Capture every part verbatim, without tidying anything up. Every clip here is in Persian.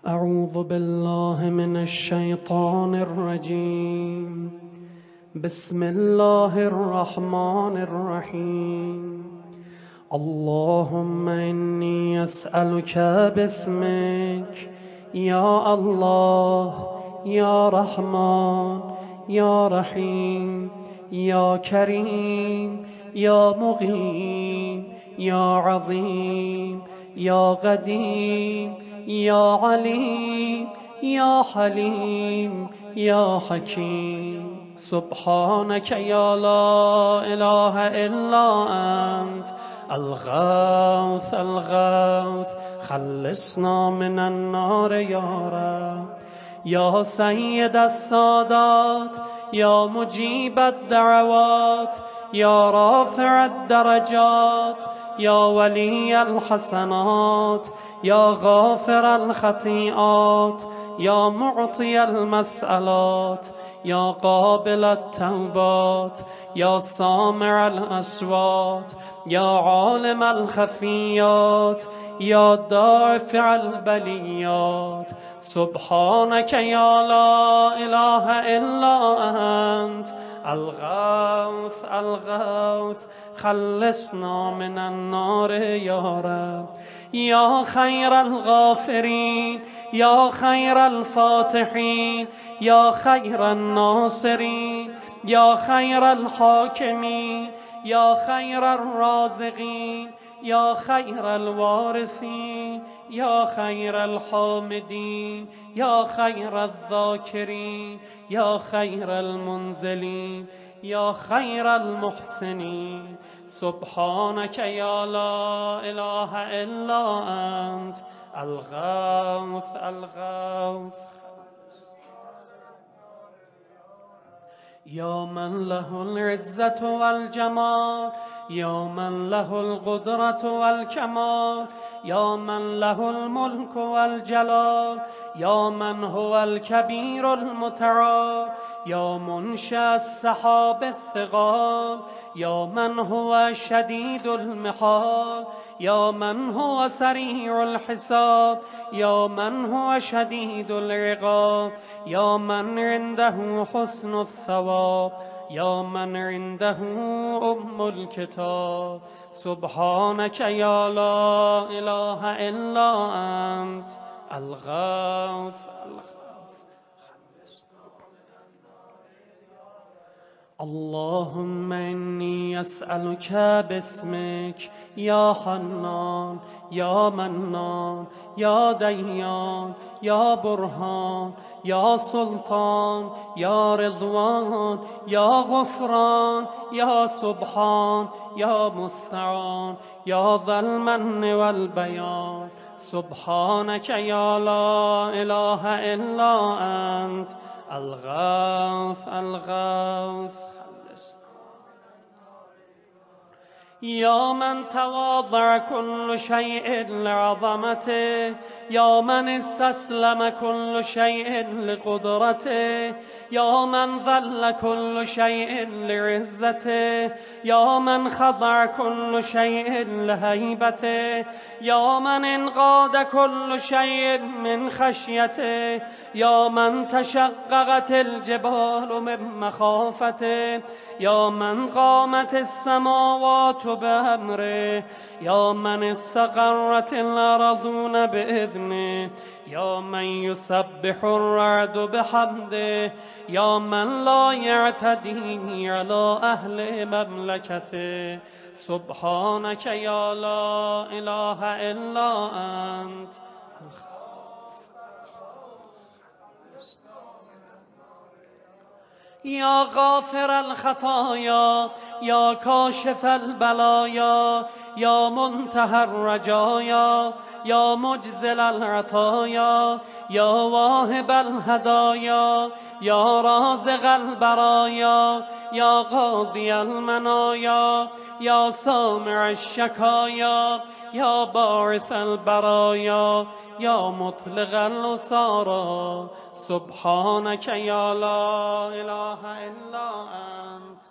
أعوذ بالله من الشيطان الرجيم. بسم الله الرحمن الرحيم. اللهم إني أسألك باسمك يا الله يا رحمن يا رحيم يا كريم يا مقيم يا عظيم يا قديم يا عليم يا حليم يا حكيم. سبحانك يا لا إله إلا أنت الغوث الغوث خلصنا من النار يا رب. يا سيد السادات يا مجيب الدعوات يا رافع الدرجات يا ولي الحسنات يا غافر الخطيئات يا معطي المسألات يا قابل التوبات يا سامع الأصوات يا عالم الخفيات يا دافع البليات. سبحانك يا لا إله إلا أنت الغوث الغوث خلصنا من النار يا رب. يا خير الغافرين يا خير الفاتحين يا خير الناصرين يا خير الحاكمين يا خير الرازقين يا خير الوارثين يا خير الحامدين يا خير الذاكرين يا خير المنزلين يا خير المحسنين. سبحانك يا لا إله إلا أنت الغوث الغوث. يا من له العزة والجمال يا من له القدرة والكمال يا من له الملك والجلال يا من هو الكبير المتعال يا منشأ السحاب الثقال يا من هو شديد المحال يا من هو سريع الحساب يا من هو شديد العقاب يا من عنده حسن الثواب يا من عنده أم الكتاب. سبحانك يا لا إله إلا أنت الغوث الغوث. اللهم إني أسألك باسمك يا حنان يا منان يا ديان يا برهان يا سلطان يا رضوان يا غفران يا سبحان يا مستعان يا ذا المن والبيان. سبحانك يا لا إله إلا أنت الغوث الغوث. يا من تواضع كل شيء لعظمته يا من استسلم كل شيء لقدرته يا من ذل كل شيء لعزته يا من خضع كل شيء لهيبته يا من انقاد كل شيء من خشيته يا من تشققت الجبال من مخافته يا من قامت السماوات بأمره يا من استقرت الأرضون بإذنه يا من يسبح الرعد بحمده يا من لا يعتدي على أهل مملكته. سبحانك يا لا إله إلا أنت يا غافر الخطايا يا كاشف البلايا يا منتهى الرجايا يا مجزل العطايا يا واهب الهدايا يا رازق البرايا يا قاضي المنايا يا سامع الشكايا يا باعث البرايا يا مطلق الأسارى. سبحانك يا لا إله إلا أنت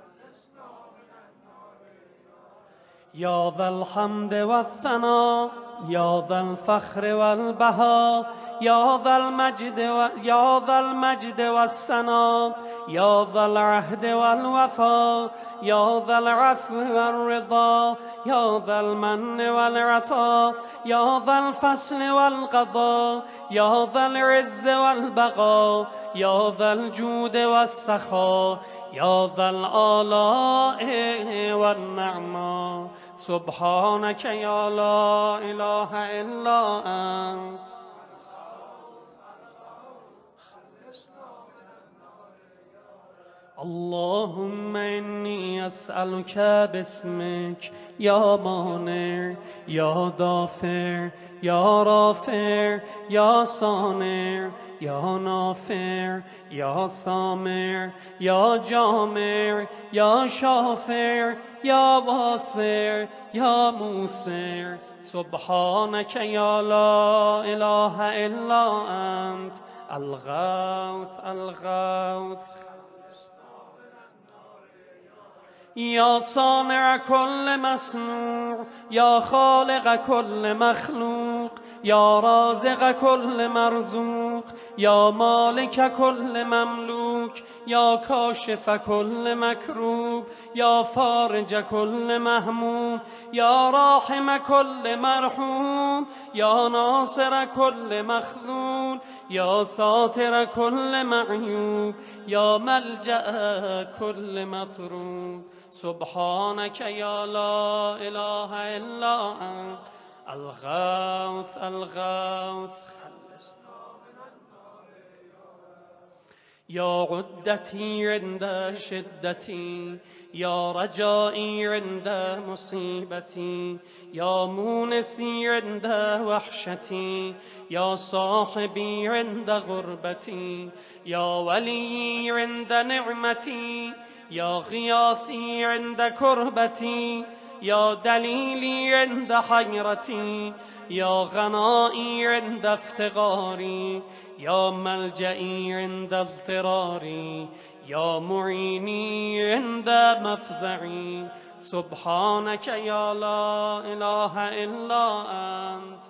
يا ذا الحمد والثناء يا ذا الفخر والبهاء يا ذا المجد و... يا ذا المجد والثناء يا ذا العهد والوفاء يا ذا العفو والرضا يا ذا المن والعطاء يا ذا الفصل والقضاء يا ذا العز والبقاء يا ذا الجود والسخاء يا ذا الآلاء والنعماء سبحانك يا لا إله إلا أنت اللهم إني أسألك باسمك يا مانع يا دافع يا رافع يا صانع يا نافع يا سامع يا جامع يا شافع يا واسع يا موسع سبحانك يا لا إله إلا أنت الغوث الغوث يا صانع كل مصنوع يا خالق كل مخلوق يا رازق كل مرزوق يا مالك كل مملوك يا كاشف كل مكروب يا فارج كل مهموم يا راحم كل مرحوم يا ناصر كل مخذول يا ساتر كل معيوب يا ملجأ كل مطروب سبحانك يا لا إله إلا أنت الغوث الغوث يا عدتي عند شدتي يا رجائي عند مصيبتي يا مونسي عند وحشتي يا صاحبي عند غربتي يا ولي عند نعمتي يا غياثي عند كربتي يا دليلي عند حيرتي يا غنائي عند افتقاري يا ملجئي عند اضطراري يا معيني عند مفزعي سبحانك يا لا إله إلا أنت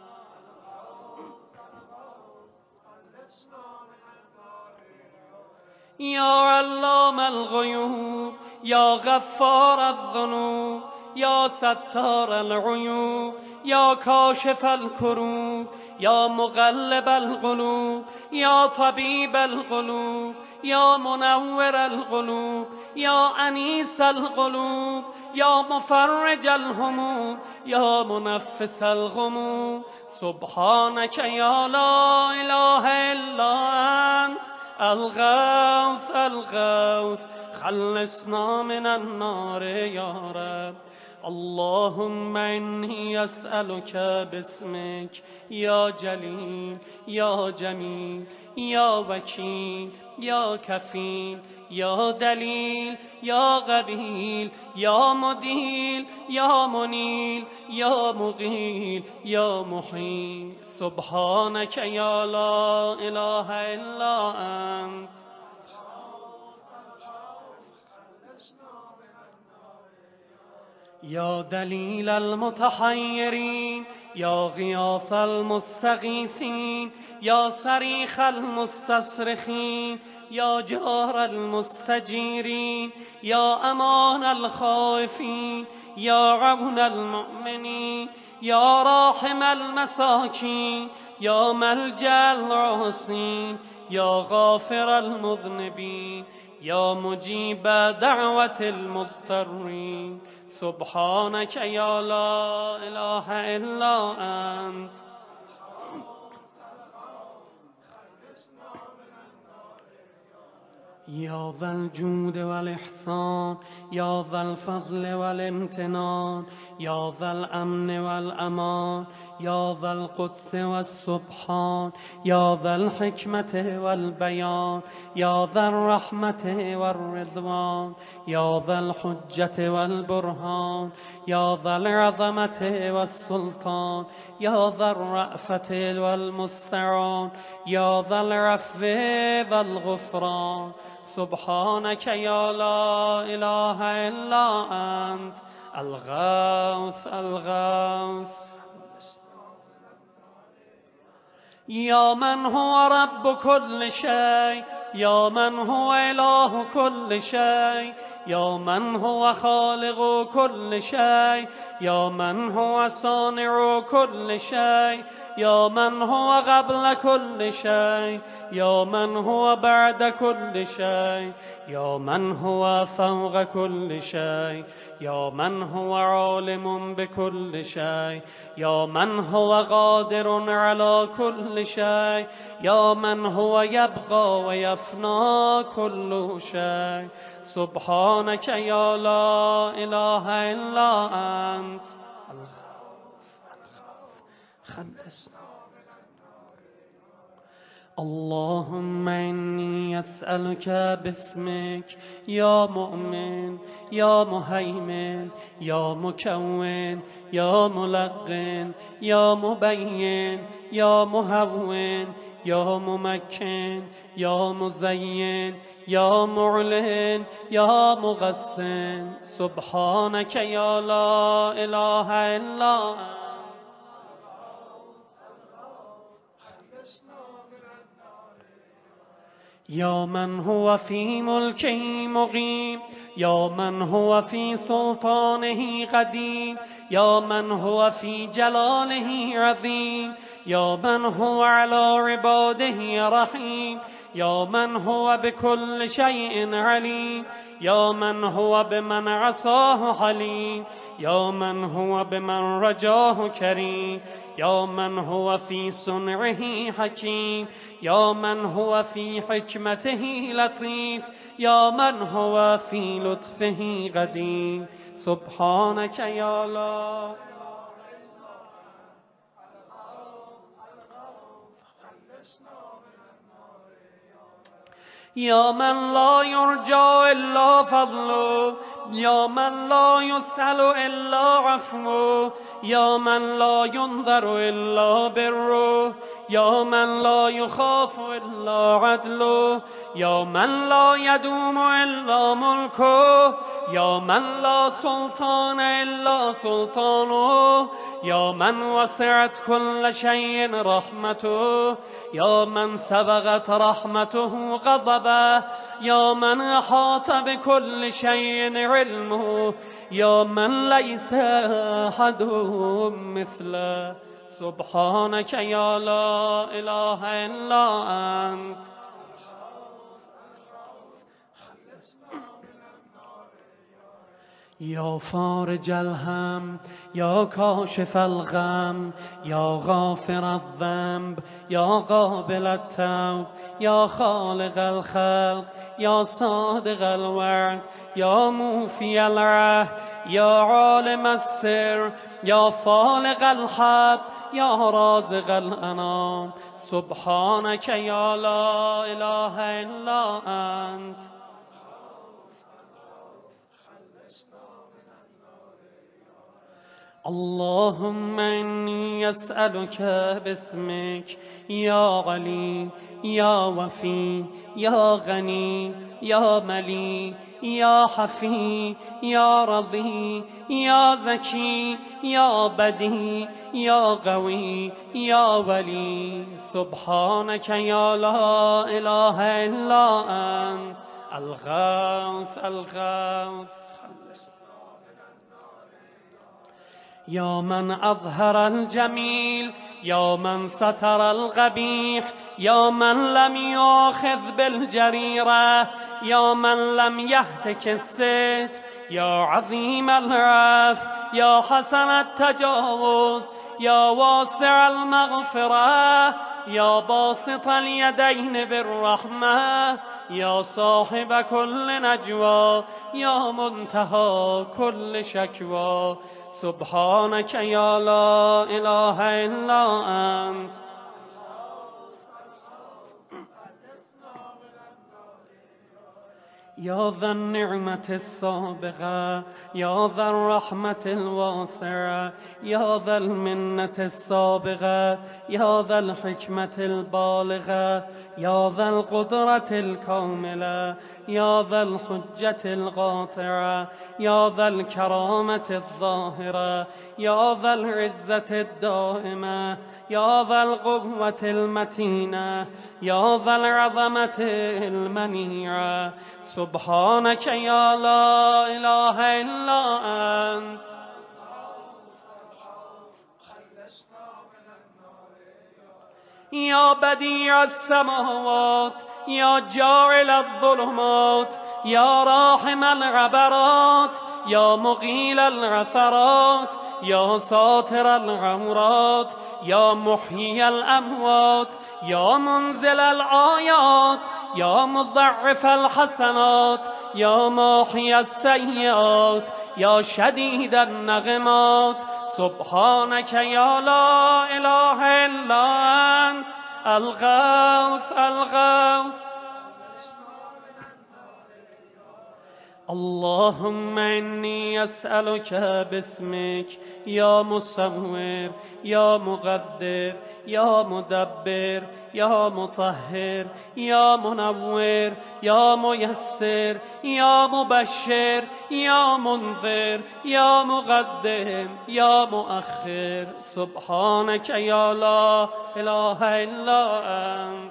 يا علام الغيوب يا غفار الذنوب يا ستار العيوب يا كاشف الكروب يا مقلب القلوب يا طبيب القلوب يا منور القلوب يا أنيس القلوب يا مفرج الهموم يا منفس الغموم سبحانك يا لا إله إلا أنت الغوث الغوث خلصنا من النار يا رب اللهم إني أسألك باسمك يا جليل يا جميل يا وكيل يا كفيل يا دليل يا غبيل يا مديل يا منيل يا مغيل يا محيل سبحانك يا لا إله إلا أنت يا دليل المتحيرين يا غياث المستغيثين يا صريخ المستصرخين يا جار المستجيرين يا أمان الخائفين يا عون المؤمنين يا راحم المساكين يا ملجأ العاصين يا غافر المذنبين يا مجيب دعوة المضطرين سبحانك يا لا إله إلا أنت يا ذا الجود والإحسان يا ذا الفضل والامتنان يا ذا الأمن والأمان يا ذا القدس والسبحان يا ذا الحكمة والبيان يا ذا الرحمة والرضوان يا ذا الحجة والبرهان يا ذا العظمة والسلطان يا ذا الرأفة والمستعان يا ذا العفو والغفران سبحانك يا لا إله إلا أنت الغوث الغوث یا من هو رب كل شيء، یا من هو اله كل شيء، یا من هو خالق كل شيء، یا من هو صانع كل شيء، یا من هو قبل كل شيء، یا من هو بعد كل شيء، یا من هو فوق كل شيء، یا من هو عالم بكل شيء، یا من هو قادر على كل شيء، یا من هو يبقى ويفنى كل شيء. سبحانك يا لا إله إلا أنت خلصنا. اللهم إني أسألك باسمك يا مؤمن يا مهيمن يا مكون يا ملقن يا مبين يا مهون يا ممكن يا مزين يا معلن يا مغسن. سبحانك يا لا إله إلا أنت يا من هو في ملكه مقيم، يا من هو في سلطانه قديم، يا من هو في جلاله عظيم، يا من هو على عباده رحيم، يا من هو بكل شيء عليم، يا من هو بمن عصاه حليم، يا من هو بمن رجاه كريم، يا من هو في صنعه حكيم، يا من هو في حكمته لطيف، يا من هو في لطفه قدير. سبحانك يا لا يا من لا يرجى إلا فضله، يا من لا يسأل إلا عفوه، يا من لا ينظر إلا بره، يا من لا يخاف إلا عدله، يا من لا يدوم إلا ملكه، يا من لا سلطان إلا سلطانه، يا من وسعت كل شيء رحمته، يا من سبقت رحمته غضبه، يا من أحاط بكل شيء علمه، يا من ليس أحد مثله. سبحانك يا لا إله إلا أنت يا فارج الهم، يا كاشف الغم، يا غافر الذنب، يا قابل التوب، يا خالق الخلق، يا صادق الوعد، يا موفي العهد، يا عالم السر، يا فالق الحب، يا رازق الأنام. سبحانك يا لا إله إلا أنت اللهم إني أسألك باسمك يا علي يا وفي يا غني يا ملي يا حفي يا رضي يا زكي يا بدي يا قوي يا ولي. سبحانك يا لا إله إلا أنت الغوث الغوث يا من أظهر الجميل، يا من ستر القبيح، يا من لم يأخذ بالجريرة، يا من لم يهتك الستر، يا عظيم العفو، يا حسن التجاوز، يا واسع المغفرة، يا باسط اليدين بالرحمة، يا صاحب كل نجوى، يا منتهى كل شكوى. سبحانك يا لا إله إلا أنت يا ذا النعمة السابغة يا ذا الرحمة الواسعة يا ذا المنة السابغة يا ذا الحكمة البالغة يا ذا القدرة الكاملة يا ذا الحجة القاطعة يا ذا الكرامة الظاهرة يا ذا العزة الدائمة يا ذا القوة المتينة يا ذا العظمة المنيعة سبحانك يا لا إله إلا أنت يا بديع السماوات يا جاعل الظلمات يا راحم العبرات يا مغيل العثرات يا ساتر العورات يا محيي الأموات يا منزل الآيات يا مضاعف الحسنات يا ماحي السيئات يا شديد النغمات سبحانك يا لا إله إلا أنت الغوث الغوث اللهم إني أسألك باسمك يا مصور يا مقدر يا مدبر يا مطهر يا منور يا ميسر يا مبشر يا منذر يا مقدم يا مؤخر سبحانك يا لا إله إلا أنت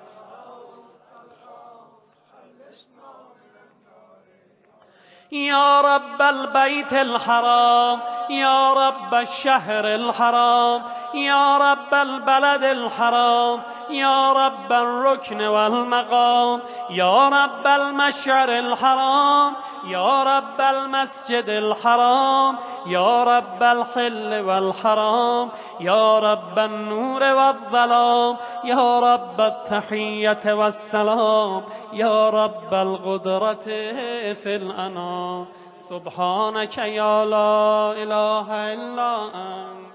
يا رب البيت الحرام يا رب الشهر الحرام يا رب البلد الحرام يا رب الركن والمقام يا رب المشعر الحرام يا رب المسجد الحرام يا رب الحل والحرام يا رب النور والظلام يا رب التحية والسلام يا رب القدرة في الأنام سبحانك يا لا إله إلا أنت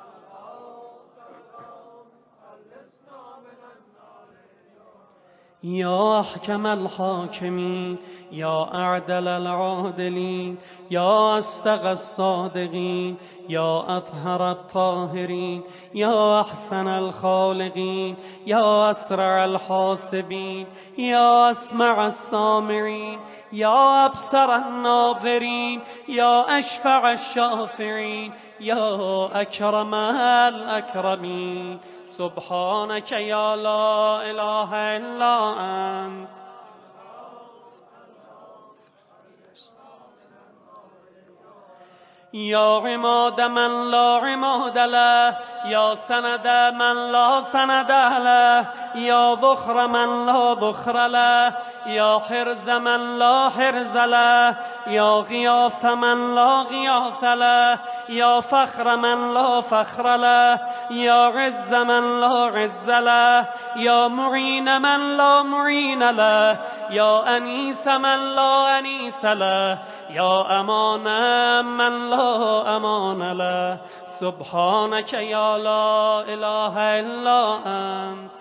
يا أحكم الحاكمين يا أعدل العادلين يا أصدق الصادقين يا أطهر الطاهرين يا أحسن الخالقين يا أسرع الحاسبين يا أسمع السامعين يا أبصر الناظرين يا أشفع الشافعين يا أكرم الأكرمين سبحانك يا لا إله إلا أنت يا عماد من لا عماد له يا سند من لا سند له يا ذخر من لا ذخر له يا حرز من لا حرز له يا غياث من لا غياث له يا فخر من لا فخر له يا عز من لا عز له يا معين من لا معين له يا أنيس من لا أنيس له يا أمان من لا أمان له سبحانك يا لا إله إلا أنت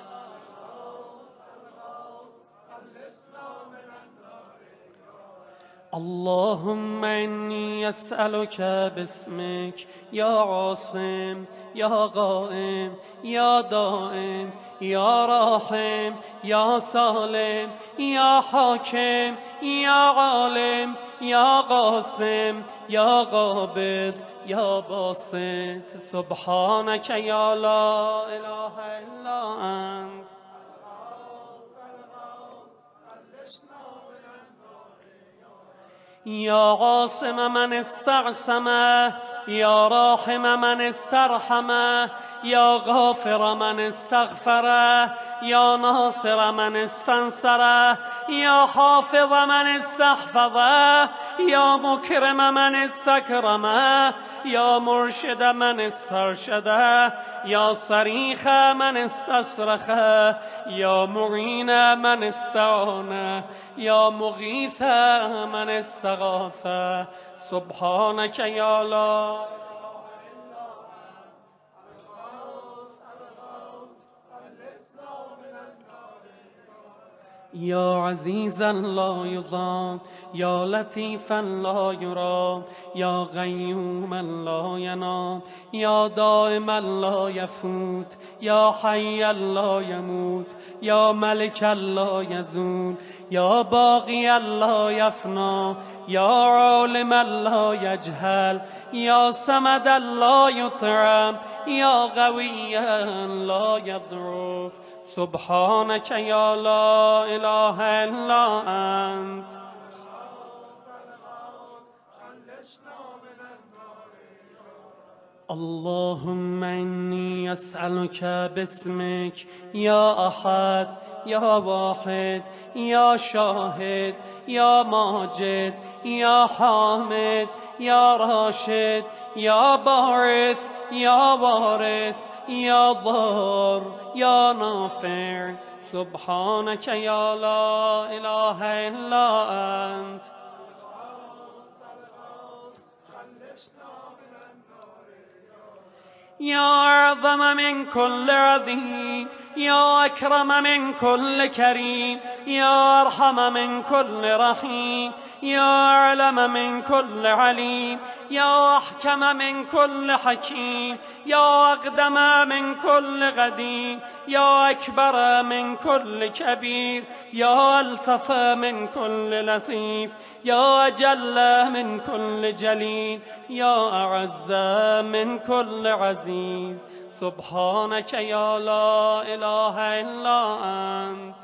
اللهم إني أسألك باسمك يا عاصم يا قائم يا دائم يا راحم يا سالم يا حاكم يا عالم يا قاسم يا قابض يا باسط سبحانك يا لا إله إلا أنت يا عاصم من استعصمه يا راحم من استرحمه يا غافر من استغفره يا ناصر من استنصره يا حافظ من استحفظه يا مكرم من استكرمه يا مرشد من استرشده يا صريخ من استصرخه يا معين من استعانه يا مغيث من استغاثه سبحانك يا لا یا عزیزا لا یضام یا لطیفا لا یرام یا قیوما لا ینام یا دائما لا یفوت یا حیا لا یموت یا ملکا لا یزول یا باقیا لا یفنا یا عالما لا یجهل یا صمدا لا یطعم یا قویا لا یضعف سبحانك یا لا اله الا انت. اللهم إني أسألك باسمك يا أحد يا واحد يا شاهد يا ماجد يا حامد يا راشد يا بارث يا وارث يا ضار يا نافع سبحانك يا لا إله إلا أنت. يا أعظم من كل عظيم يا أكرم من كل كريم يا أرحم من كل رحيم يا أعلم من كل عليم يا أحكم من كل حكيم يا أقدم من كل قديم يا أكبر من كل كبير يا ألطف من كل لطيف يا أجل من كل جليل يا أعز من كل عزيز سبحانك يا لا إله إلا أنت.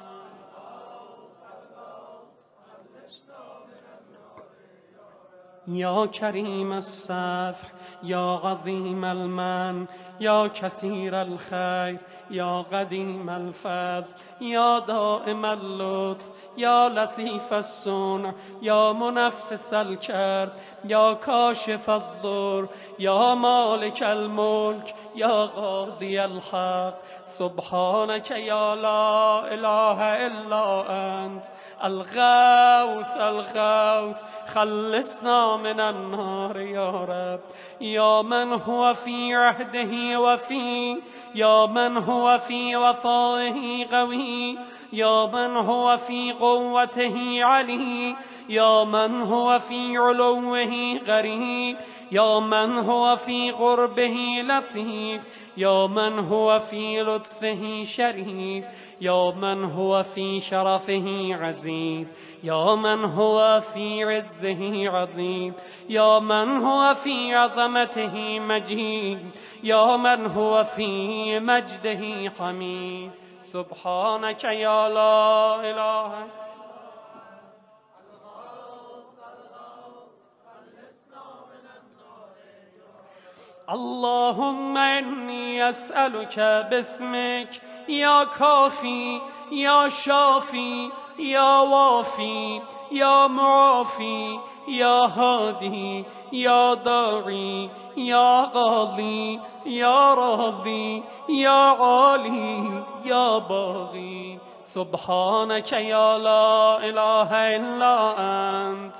يا كريم السفح يا عظيم المن يا كثير الخير يا قديم الفضل يا دائم اللطف يا لطيف الصنع يا منفس الكرب يا كاشف الضر يا مالك الملك يا قاضي الحق سبحانك يا لا إله إلا أنت. الغوث الغوث خلصنا من النار يا رب. يا من هو في عهده وفي يا من هو في وفائه قوي يا من هو في قوته علي يا من هو في علوه قريب يا من هو في قربه لطيف يا من هو في لطفه شريف يا من هو في شرفه عزيز يا من هو في عزه عظيم يا من هو في عظمته مجيد يا من هو في مجده حميد سبحانك يا لا إله. اللهم إني أسألك باسمك يا كافي يا شافي يا وافي يا معافي يا هادي يا داعي يا قاضي يا راضي يا عالي يا باغي سبحانك يا لا إله إلا أنت.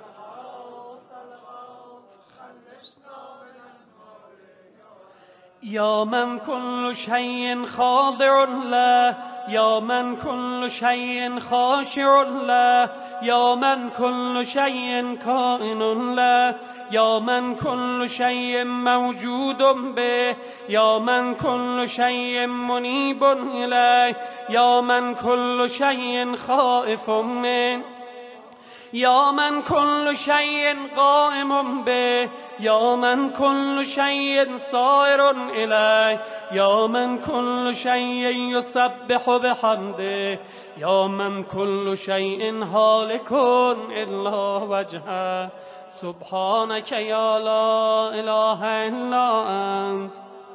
يا من كل شيء خاضع له يا من كل شيء خاشع له يا من كل شيء كائن له يا من كل شيء موجود به يا من كل شيء منيب إليه يا من كل شيء خائف منه يا من كل شيء قائم به يا من كل شيء صائر إليه يا من كل شيء يسبح بحمده يا من كل شيء هالك إلا وجهه سبحانك يا لا إله إلا أنت.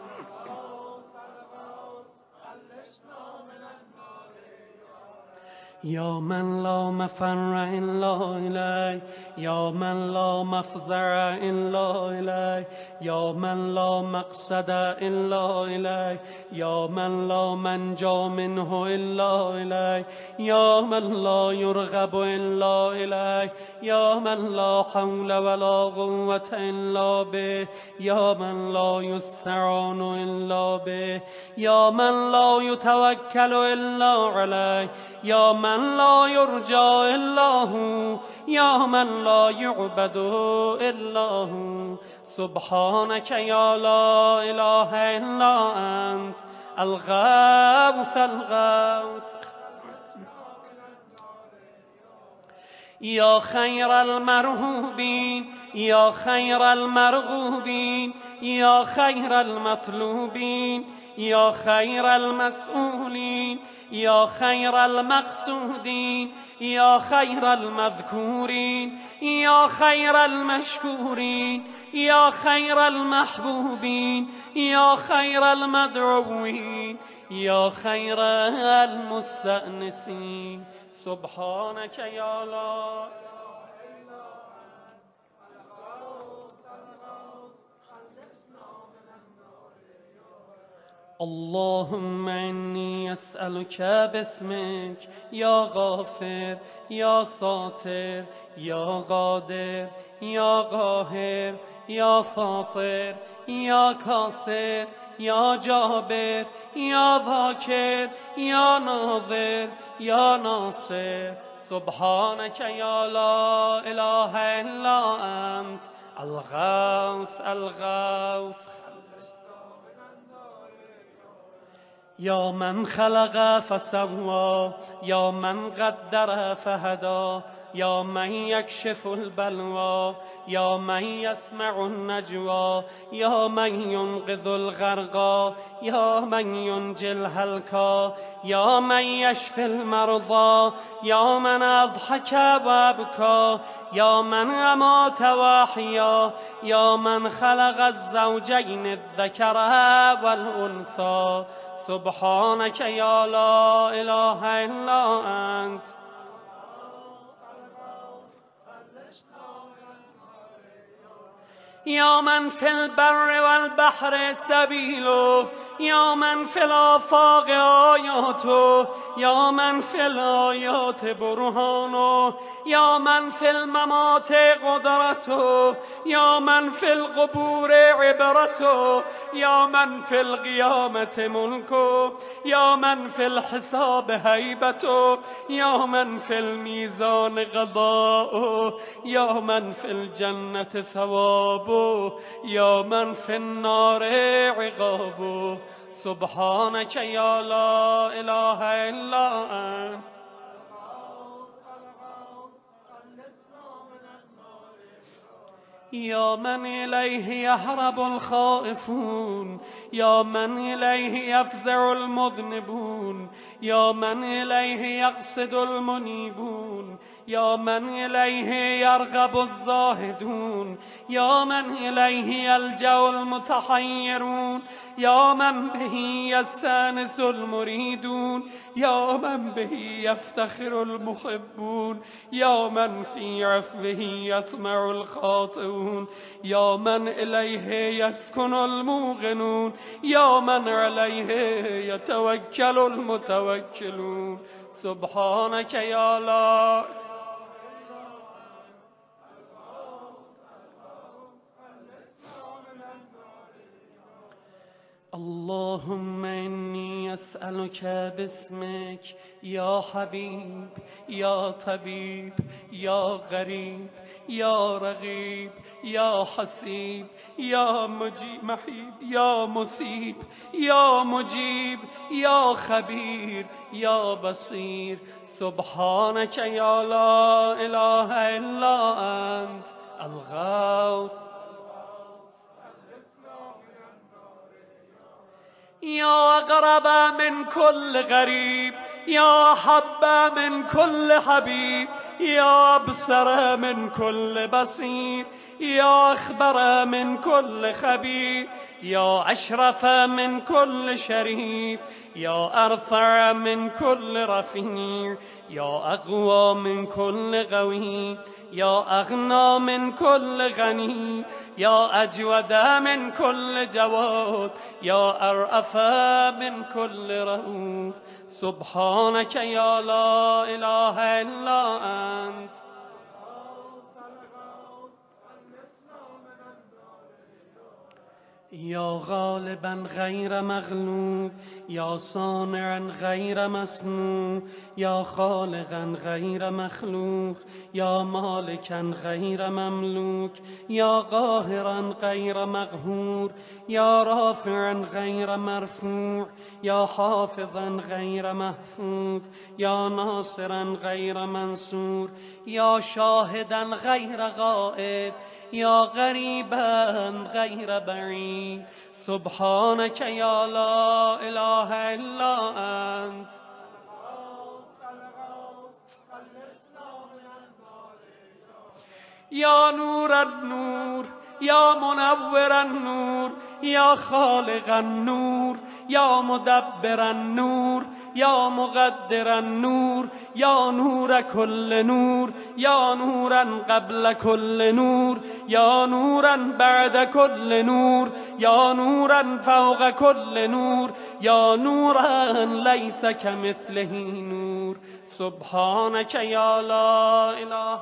يا من لا مفر إلا إليه يا من لا مفزع إلا إليه يا من لا مقصد إلا إليه يا من لا منجا منه إلا إليه يا من لا يرغب إلا إليه يا من لا حول ولا قوة إلا به يا من لا يستعان إلا به يا من لا يتوكل إلا عليه يا من من لا يرجى إلا هو يا من لا يعبد إلا هو سبحانك يا لا إله إلا أنت الغوث الغوث يا خير المرهوبين يا خير المرغوبين يا خير المطلوبين يا خير المسؤولين يا خير المقصودين يا خير المذكورين يا خير المشكورين يا خير المحبوبين يا خير المدعوين يا خير المستأنسين سبحانك يا لا اللهم إني أسألك باسمك يا غافر يا ساتر يا قادر يا قاهر يا فاطر يا كاسر يا جابر يا ذاكر يا ناظر يا ناصر سبحانك يا لا إله إلا أنت الغوث الغوث يا من خلق فسوى يا من قدر فهدى يا من يكشف البلوى يا من يسمع النجوى يا من ينقذ الغرقى يا من ينجي الهلكى يا من يشفي المرضى يا من أضحك وأبكى يا من أمات وأحيا يا من خلق الزوجين الذكر والأنثى سبحانك يا لا إله إلا أنت يا من في البر والبحر سبيله يا من في الآفاق آياته يا من في الآيات برهانه يا من في الممات قدرته يا من في القبور عبرته يا من في القيامة ملكه يا من في الحساب هيبته يا من في الميزان قضاؤه يا من في الجنة ثوابه يا من في النار عقابه سبحانك يا لا إله إلا أنت يا من إليه يهرب الخائفون يا من إليه يفزع المذنبون يا من إليه يقصد المنيبون يا من إليه يرغب الزاهدون يا من إليه يلجأ المتحيرون يا من به يستانس المريدون يا من به يفتخر المحبون يا من في عفوه يطمع الخاطئون يا من إليه يسكن الموقنون يا من عليه يتوكل المتوكلون سبحانك يا لا اللهم إني أسألك باسمك يا حبيب يا طبيب يا غريب يا رغيب يا حسيب يا مجيب محيب يا مثيب يا مجيب يا خبير يا بصير سبحانك يا لا إله إلا أنت الغوث يا أقرب من كل غريب يا أحب من كل حبيب يا أبصر من كل بصير يا أخبر من كل خبير يا أشرف من كل شريف يا أرفع من كل رفيع يا أقوى من كل قوي يا أغنى من كل غني يا أجود من كل جواد يا أرأف من كل رؤوف سبحانك يا لا إله إلا أنت یا غالبا غیر مغلوب، یا صانعا غیر مصنوع، یا خالقا غیر مخلوق، یا مالکا غیر مملوک، یا قاهرا غیر مقهور، یا رافعا غیر مرفوع، یا حافظا غیر محفوظ، یا ناصرا غیر منصور، یا شاهدا غیر غائب، یا غریبا غیر بعید. سبحانك یا لا اله الا انت. یا نور النور، یا منور النور، یا خالق النور، یا مدبر النور، یا مقدر النور، یا نور كل نور، یا نورا قبل كل نور، یا نورا بعد كل نور، یا نورا فوق كل نور، یا نورا ليس كمثله نور. سبحانك یا لا اله.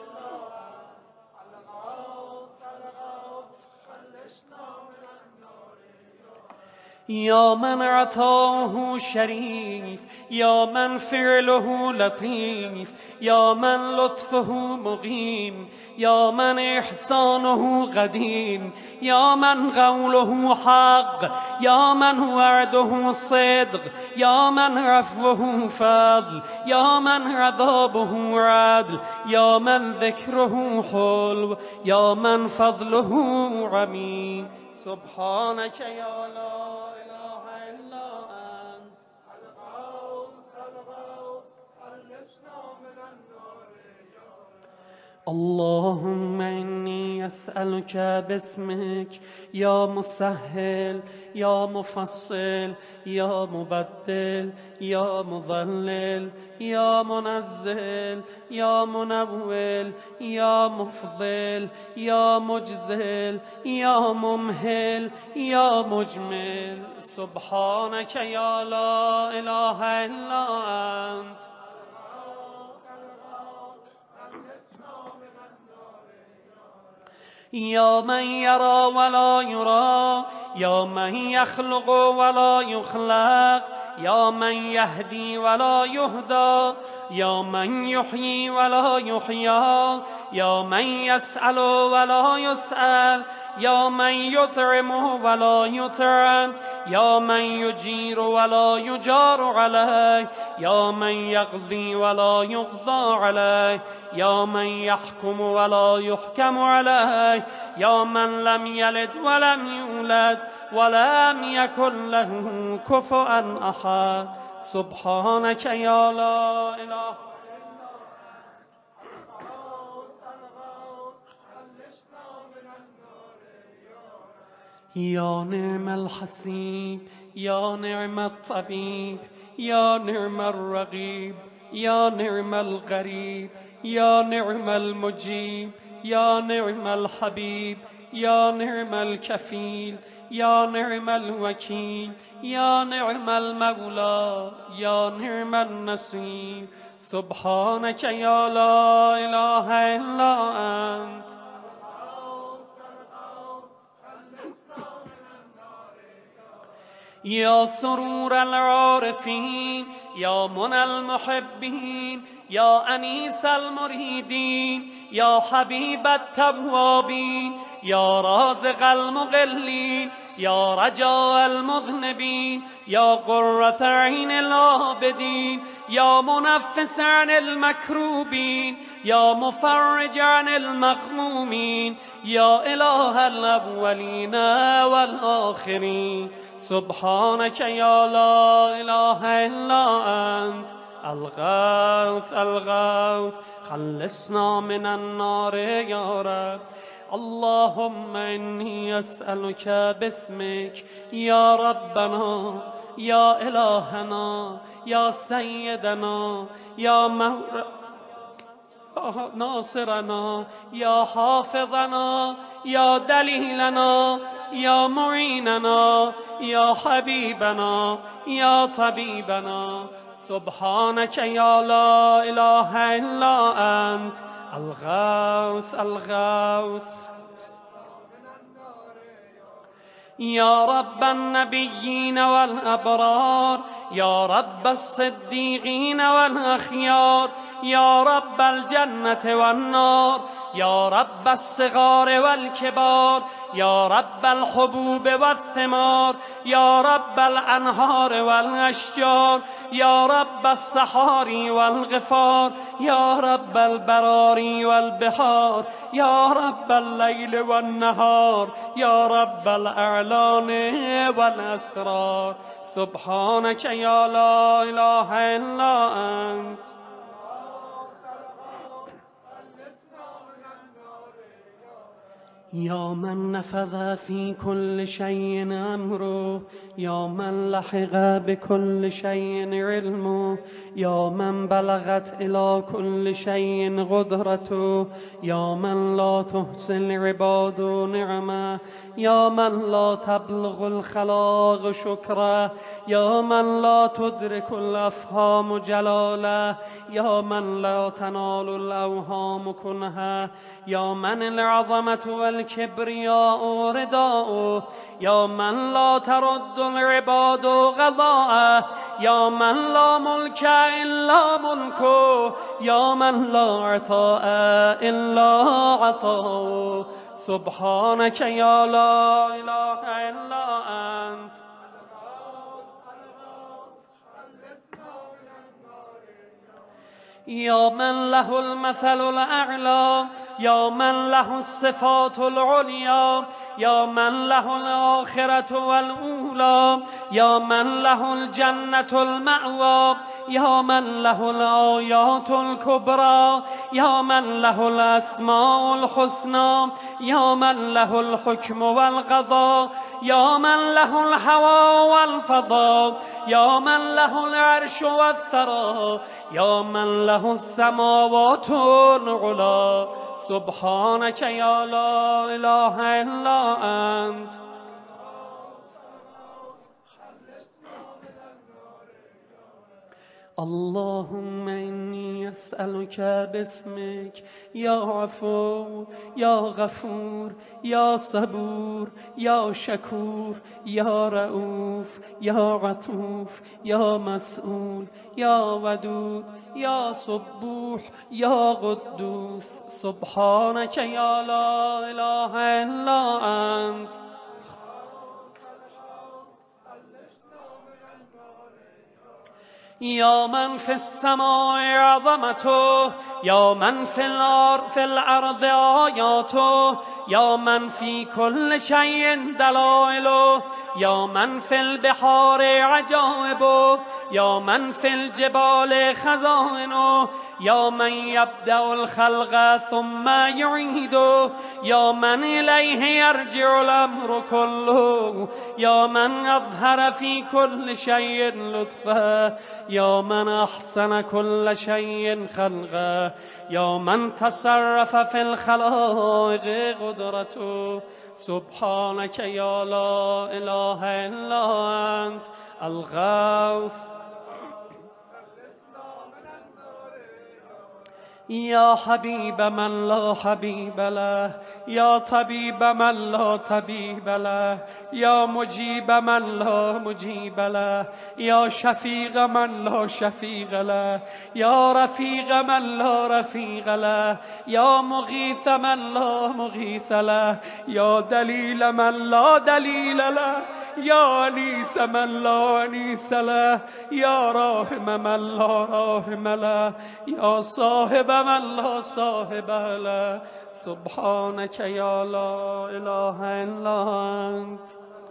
یا من عطاه شریف، یا من فعله لطیف، یا من لطفه مقیم، یا من احسانه قدیم، یا من قوله حق، یا من وعده صدق، یا من عفوه فضل، یا من عذابه عدل، یا من ذکره حلو، یا من فضله عمیم. سبحانك یا لا اله الا انت. اللهم إني أسألك باسمك يا مسهل، يا مفصل، يا مبدل، يا مضلل، يا منزل، يا منول، يا مفضل، يا مجزل، يا ممهل، يا مجمل. سبحانك يا لا إله إلا أنت. یا من یرا ولا یرا، یا من یخلق ولا یخلق، یا من یهدی ولا یهدی، یا من یحیی ولا یحیی، یا من یسأل ولا یسأل، یا من یطعم ولا یطعم، یا من یجیر ولا یجار علیه، یا من یقضی ولا یقضى علیه، یا من یحکم ولا یحکم علیه، یا من لم یلد ولم یولد ولم یکن له کفوا احد. سبحانك یا لا اله. یا نعم الحسیب، یا نعم الطبیب، یا نعم الرقیب، یا نعم القریب، یا نعم المجیب، یا نعم الحبیب، یا نعم الکفیل، یا نعم الوکیل، یا نعم المولى، یا نعم النصير. سبحانك یا لا اله الا انت. یا سرور العارفین، یا منى المحبین، یا انیس المریدین، یا حبیب التوابین، یا رازق المقلین، یا رجاء المذنبین، یا قرة عین العابدین، یا منفس عن المکروبین، یا مفرج عن المغمومین، یا اله الاولین والآخرین. سبحانك یا لا اله الا انت. الغوث الغوث خلصنا من النار یا رب. اللهم إني أسألك باسمك يا ربنا، يا إلهنا، يا سيدنا، يا مور ناصرنا، يا حافظنا، يا دليلنا، يا معيننا، يا حبيبنا، يا طبيبنا. سبحانك يا لا إله إلا أنت. الغوث الغوث. يا رب النبيين والأبرار، يا رب الصديقين والأخيار، يا رب الجنة والنار، يا رب الصغار والكبار، يا رب الحبوب والثمار، يا رب الأنهار والأشجار، يا رب الصحاري والغفار، يا رب البراري والبحار، يا رب الليل والنهار، يا رب الأعلان والأسرار. سبحانك يا لا إله إلا أنت. يا من نفذ في كل شيء أمره، يا من لحق بكل شيء علمه، يا من بلغت إلى كل شيء قدرته، يا من لا تحصي العباد نعمه، يا من لا تبلغ الخلاق شكره، يا من لا تدرك الأفهام جلاله، يا من لا تنال الأوهام كنها، يا من العظمة والكبرياء رداء، يا من لا ترد العباد غضاءه، يا من لا ملك إلا ملكه، يا من لا عطاء إلا عطاءه. سبحانك يا لا إله إلا أنت. يا من له المثل الأعلى، يا من له الصفات العليا، يا من له الآخرة والأولى، يا من له الجنة المأوى، يا من له الآيات الكبرى، يا من له الأسماء الحسنى، يا من له الحكم والقضاء، يا من له الهوى والفضاء، يا من له العرش والثرى، يا من له السماوات العلى. سبحانك يا لا إله إلا أنت. اللهم إني أسألك باسمك يا عفو يا غفور يا صبور يا شكور يا رؤوف يا عطوف يا مسؤول يا ودود يا صبوح يا قدوس. سبحانك يا لا إله إلا أنت. يا من في السماء عظمته، يا من في الأرض في الأرض آياته، يا من في كل شيء دلائله، يا من في البحار عجائبه، يا من في الجبال خزائنه، يا من يبدأ الخلق ثم يعيده، يا من إليه يرجع الأمر كله، يا من أظهر في كل شيء لطفه، يا من أحسن كل شيء خلقه، يا من تصرف في الخلائق قدرته. سبحانك يا لا إله إلا أنت الغوث. يا حبيب من لا حبيب له، يا طبيب من لا طبيب له، يا مجيب من لا مجيب له، يا شفيق من لا شفيق له، يا رفيق من لا رفيق له، يا مغيث من لا مغيث له، يا دليل من لا دليل له، يا أنيس من لا أنيس له، يا راحم من لا راحم له، يا صاحب من لا صاحب له. سبحانك يا لا إله إلا أنت.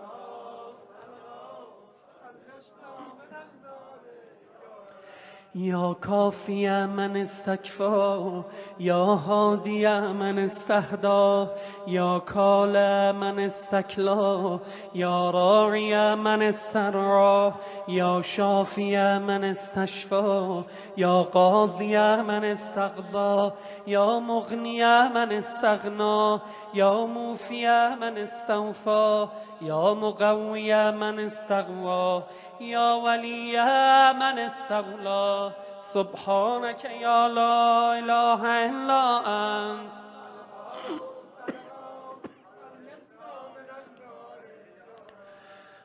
يا كافي من استكفى، يا هادي من استهدى، يا كال من استكلى، يا راعي من استرعى، يا شافي من استشفى، يا قاضي من استقضى، يا مغني من استغنى، يا موفي من استوفى، يا مقوي من استقوى، يا ولي من استولى. سبحانك يا لا إله إلا أنت.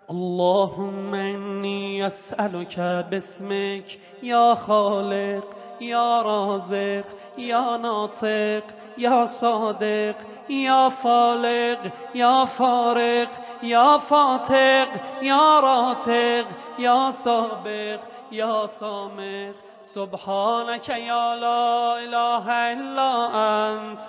اللهم إني أسألك باسمك يا خالق يا رازق يا ناطق يا صادق يا فالق يا فارق يا فاتق يا راتق يا سابق يا سامق سبحانك يا لا إله إلا أنت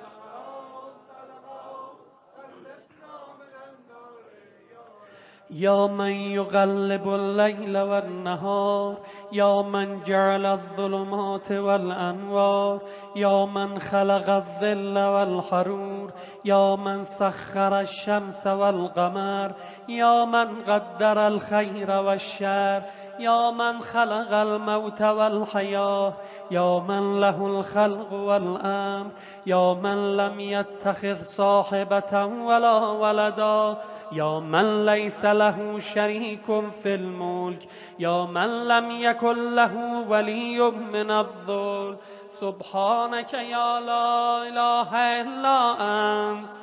يا من يقلب الليل والنهار يا من جعل الظلمات والأنوار يا من خلق الظل والحرور يا من سخر الشمس والقمر يا من قدر الخير والشر يا من خلق الموت والحياة يا من له الخلق والأمر يا من لم يتخذ صاحبة ولا ولدا يا من ليس له شريك في الملك يا من لم يكن له ولي من الذل سبحانك يا لا إله إلا أنت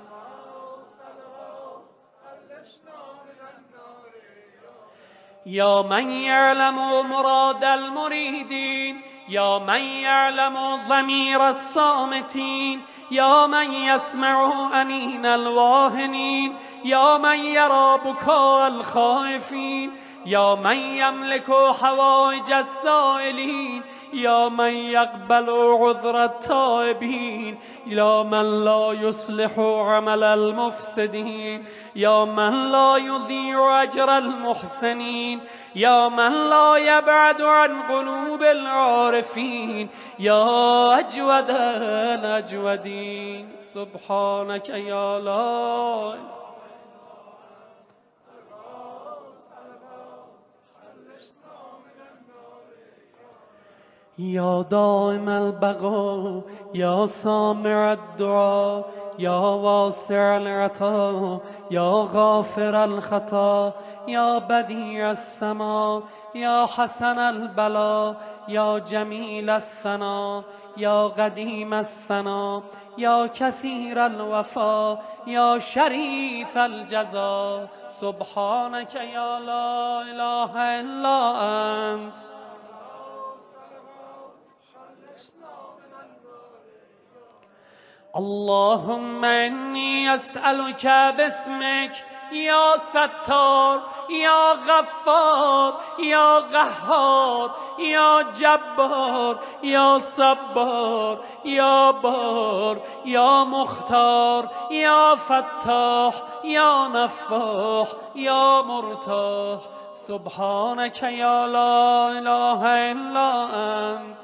يا من يعلم مراد المريدين يا من يعلم ضمير الصامتين يا من يسمع أنين الواهنين يا من يرى بكاء الخائفين يا من يملك حوائج السائلين يا من يقبل عذر التائبين يا من لا يصلح عمل المفسدين يا من لا يضيع أجر المحسنين يا من لا يبعد عن قلوب العارفين يا أجود الأجودين سبحانك يا لا يا دائم البقاء يا سامع الدعاء يا واسع العطاء يا غافر الخطا يا بديع السماء يا حسن البلاء يا جميل الثناء يا قديم السنا يا كثير الوفا يا شريف الجزاء سبحانك يا لا إله إلا أنت اللهم إني أسألك باسمك يا ستار يا غفار يا قهار يا جبار يا صبار يا بار يا مختار يا فتاح يا نفاح يا مرتاح سبحانك يا لا إله إلا أنت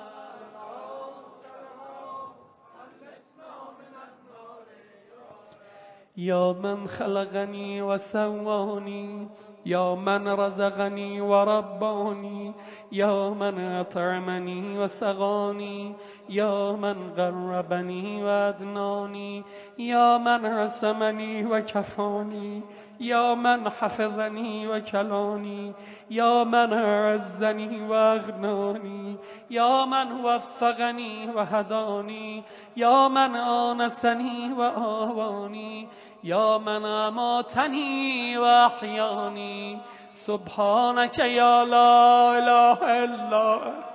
يا من خلقني وسواني يا من رزقني ورباني يا من أطعمني وسقاني يا من قربني وأدناني يا من رسمني وكفاني يا من حفظني وكلاني يا من أعزني وأغناني يا من وفقني وهداني يا من آنسني وآواني يا من أماتني وأحياني سبحانك يا لا إله إلا أنت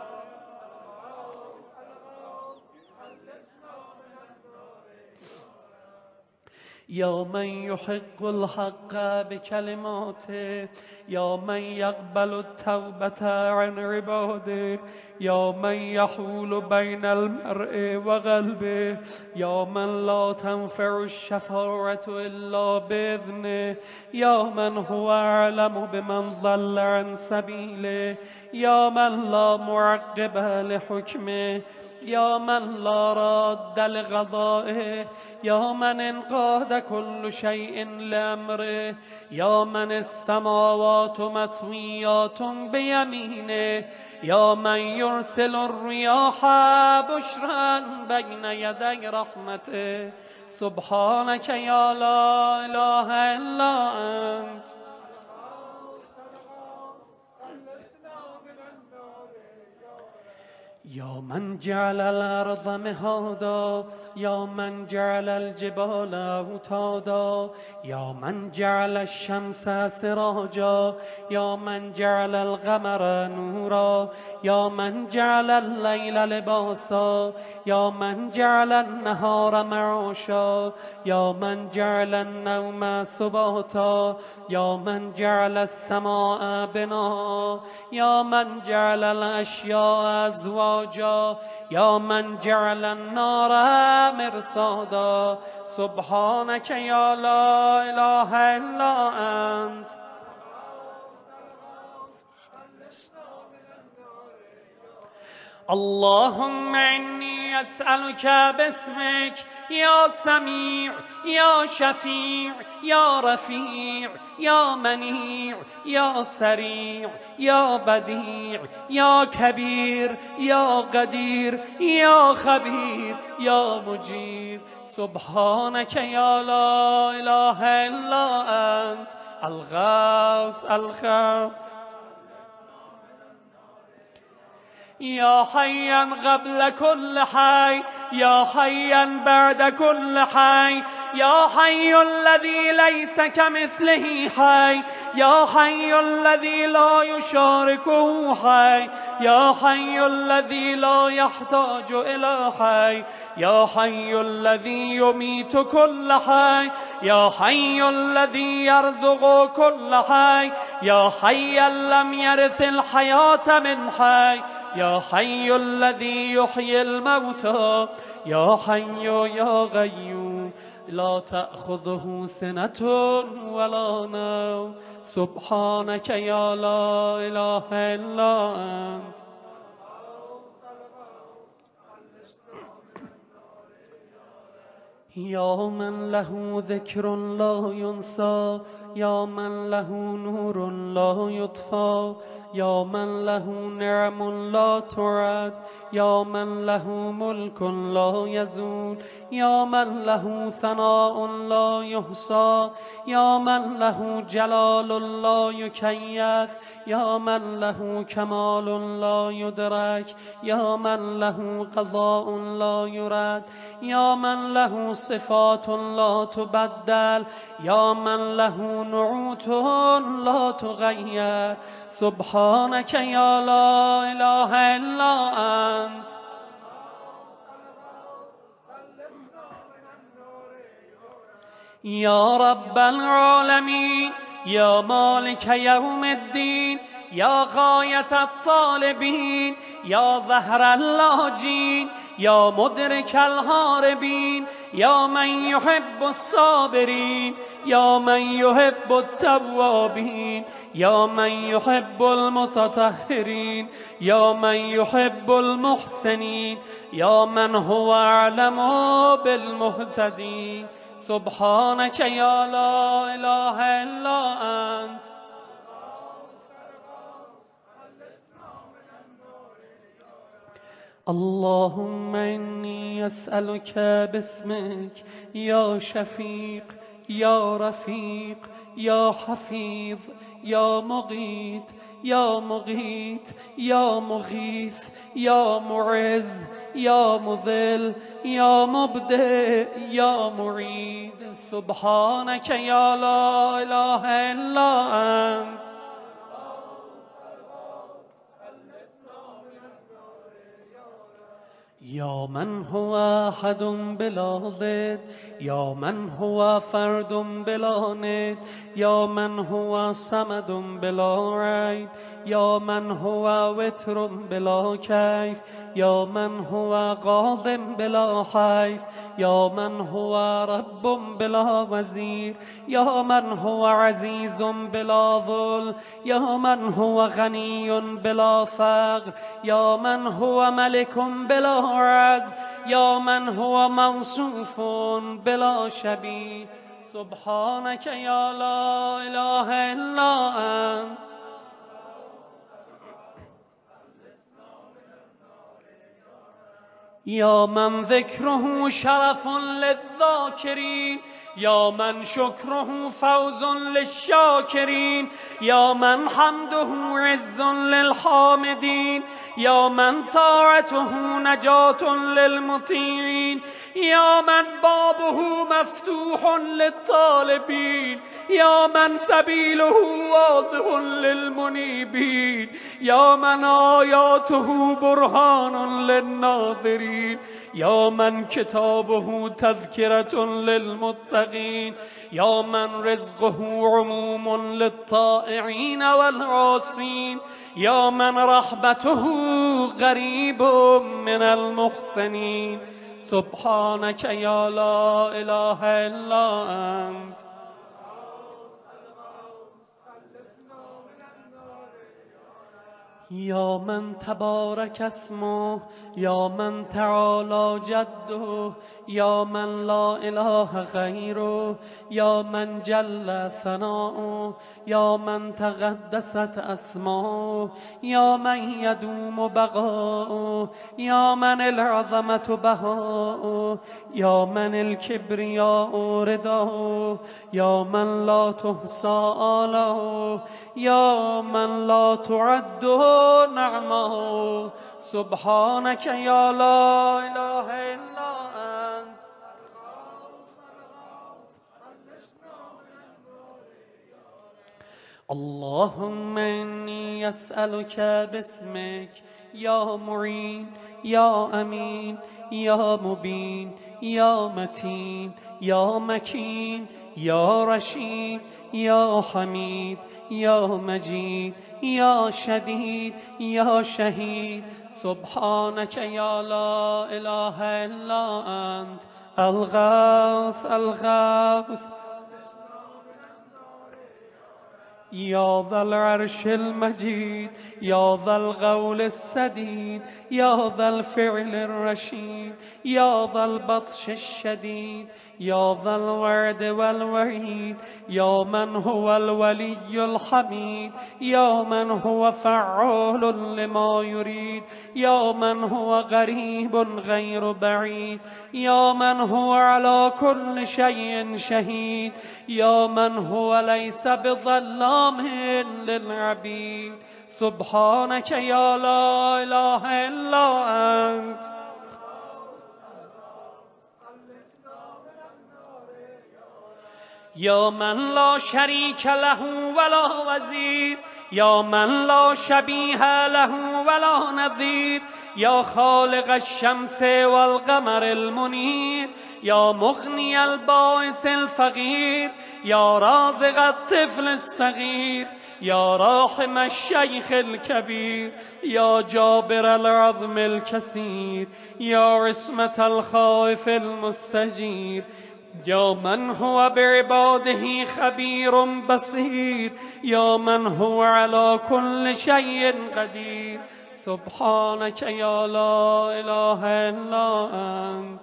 يا من يحق الحق بكلماته يا من يقبل التوبة عن عباده يا من يحول بين المرء وقلبه يا من لا تنفع الشفاعة إلا بإذنه يا من هو أعلم بمن ضل عن سبيله يا من لا معقب لحكمه يا من لا راد لقضائه يا من انقاد كل شيء لأمره يا من السماوات مطويات بيمينه يا من يرسل الرياح بشرا بين يدي رحمته سبحانك يا لا إله إلا أنت یا من جعل الارض مهادا یا من جعل الجبال اوتادا یا من جعل الشمس سراجا یا من جعل القمر نورا یا من جعل اللیل لباسا یا من جعل النهار معاشا یا من جعل النوم سباتا یا من جعل السماء بناء یا من جعل الاشیاء ازواجا یا من جعل النار مرصادا سبحانك یا لا اله الا انت اللهم إني أسألك باسمك يا سميع يا شفيع يا رفيع يا منيع يا سريع يا بديع يا كبير يا قدير يا خبير يا مجير سبحانك يا لا إله إلا أنت الغوث الخوف يا حيا قبل كل حي يا حيا بعد كل حي يا حي الذي ليس كمثله حي يا حي الذي لا يشاركه حي يا حي الذي لا يحتاج إلى حي يا حي الذي يميت كل حي يا حي الذي يرزق كل حي يا حيا لم يرث الحياة من حي يا حي الذي يحيي الموتى يا حي يا قيوم لا تأخذه سنة ولا نوم سبحانك يا لا إله إلا أنت يا من له ذكر لا ينسى يا من له نور لا يطفى يا من له نعم لا تعد يا من له ملك لا يزول يا من له ثناء لا يحصى يا من له جلال لا يكيف يا من له كمال لا يدرك يا من له قضاء لا يرد يا من له صفات لا تبدل يا من له نعوت لا تغير سبحانك يا لا إله إلا أنت يا رب العالمين يا مالك يوم الدين يا غاية الطالبين يا ظهر اللاجين يا مدرك الهاربين يا من يحب الصابرين يا من يحب التوابين يا من يحب المتطهرين يا من يحب المحسنين يا من هو أعلم بالمهتدين سبحانك يا لا إله إلا أنت اللهم إني أسألك باسمك يا شفيق يا رفيق يا حفيظ يا مغيث يا مغيث يا مغيث يا معز يا مذل يا مبدئ يا معيد سبحانك يا لا إله إلا أنت يا من هو أحد بلا ضد يا من هو فرد بلا ند يا من هو صمد بلا ريب يا من هو وتر بلا كيف يا من هو قاض بلا حيف يا من هو رب بلا وزير يا من هو عزيز بلا ذل يا من هو غني بلا فقر يا من هو ملك بلا عز يا من هو موصوف بلا شبيه سبحانك يا لا إله إلا أنت یا من ذکره شرف للذاکرین یا من شکره فوز للشاکرین یا من حمده عز للحامدین یا من طاعته نجات للمطیعین یا من بابه مفتوح للطالبین یا من سبیله واضح للمنیبین یا من آیاته برهان للناظرین یا من کتابه تذکرة للمتقین یا من رزقه عموم للطائعین والعاصین یا من رحمته غریب من المحسنین سبحانك یا لا اله الا انت یا من تبارک اسمه یا من تعالی جده یا من لا اله غیره یا من جل ثناؤه یا من تقدست اسماؤه یا من یدوم بقاؤه یا من العظمة بهاؤه یا من الکبریاء رداؤه یا من لا تحصى آلاؤه یا من لا تعد نعمه سبحانك یا لا اله الا انت اللهم إني أسألك باسمك يا معين يا أمين يا مبين يا متين يا مكين يا رشيد يا حميد يا مجيد يا شديد يا شهيد سبحانك يا لا إله إلا أنت الغوث الغوث يا ذا العرش المجيد يا ذا القول السديد يا ذا الفعل الرشيد يا ذا البطش الشديد يا ذا الوعد والوعيد يا من هو الولي الحميد يا من هو فعال لما يريد يا من هو قريب غير بعيد يا من هو على كل شيء شهيد يا من هو ليس بظلام للعبيد سبحانك يا لا إله إلا أنت يا من لا شريك له ولا وزير يا من لا شبيه له ولا نظير يا خالق الشمس والقمر المنير يا مغني البائس الفقير يا رازق الطفل الصغير يا راحم الشيخ الكبير يا جابر العظم الكسير يا عصمة الخائف المستجير يا من هو بعباده خبير بصير يا من هو على كل شيء قدير سبحانك يا لا إله إلا أنت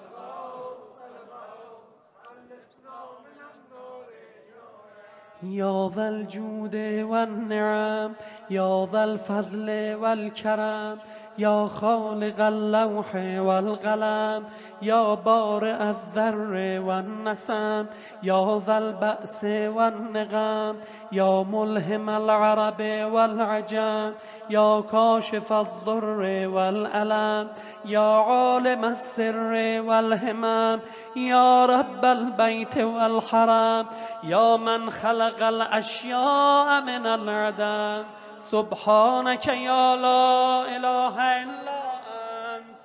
يا ذا الجود والنعم يا ذا الفضل والكرم يا خالق اللوح والقلم يا بارئ الذر والنسم يا ذا البأس والنغم يا ملهم العرب والعجم يا كاشف الضر والألم يا عالم السر والهمم يا رب البيت والحرم يا من خلق الأشياء من العدم سبحانك يا لا إله إلا أنت